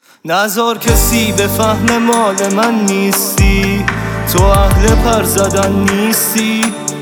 نذار کسی به فهم مال من نیستی، تو اهل پر زدن نیستی.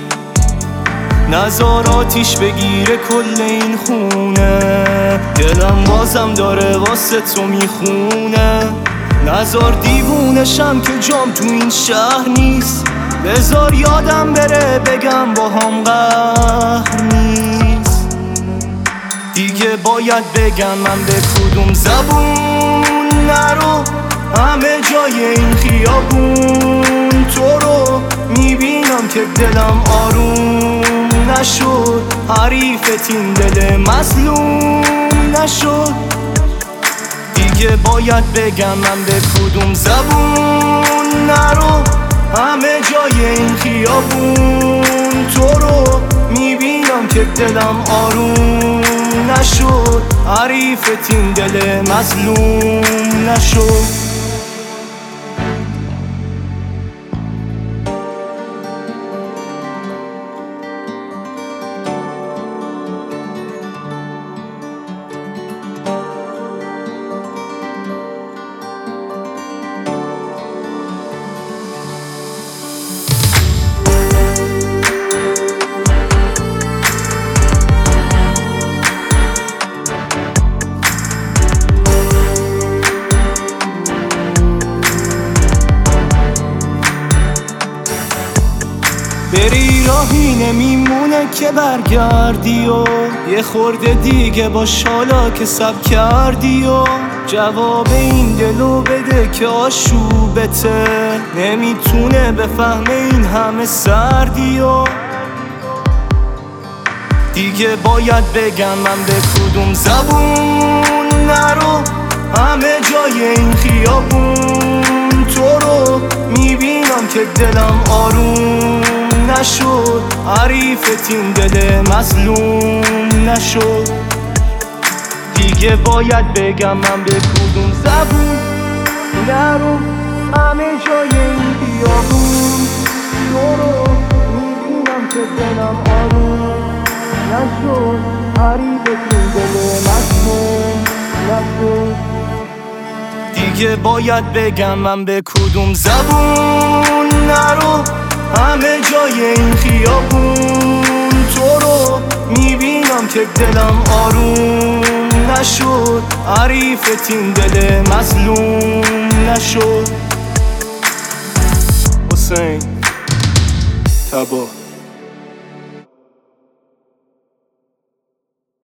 نذار آتیش بگیره کل این خونه، دلم بازم داره واسه تو میخونه. نذار دیوونشم که جام تو این شهر نیست، بذار یادم بره بگم با هم قهر نیست. دیگه باید بگم من به کدوم زبون نرو، همه جای این خیابون تو رو میبینم که دلم آروم نشد، حریفت این دل مظلوم نشد. دیگه باید بگم من به کدوم زبون نرو، همه جای این خیابون تو رو میبینم که دلم آروم نشد، حریفت این دل مظلوم نشد. بری راهی نمیمونه که برگردی و یه خورده دیگه باش حالا که سب کردی و جواب این دلو بده که آشوبته، نمیتونه بفهمه این همه سردی و دیگه باید بگم من به کدوم زبون نرو، همه جای این خیابون تو رو میبینم که دلم آروم نشد، حریفت این دل مظلوم نشد. دیگه باید بگم من به کدوم زبون نرو، همه جای این خیابون تو رو میبینم که دلم آروم نشد، حریفت این دل مظلوم نشد. دیگه باید بگم من به کدوم زبون نرو، همه جای این خیابون تو رو میبینم که دلم آروم نشد، حریفت این دل مظلوم نشد. حسین تبا